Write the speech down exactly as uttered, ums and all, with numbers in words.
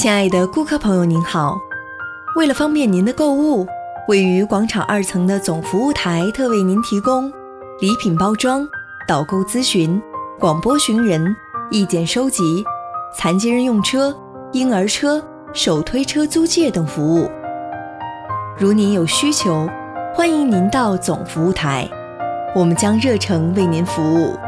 亲爱的顾客朋友您好，为了方便您的购物，位于广场二层的总服务台特为您提供礼品包装、导购咨询、广播寻人、意见收集、残疾人用车、婴儿车、手推车租借等服务。如您有需求，欢迎您到总服务台，我们将热诚为您服务。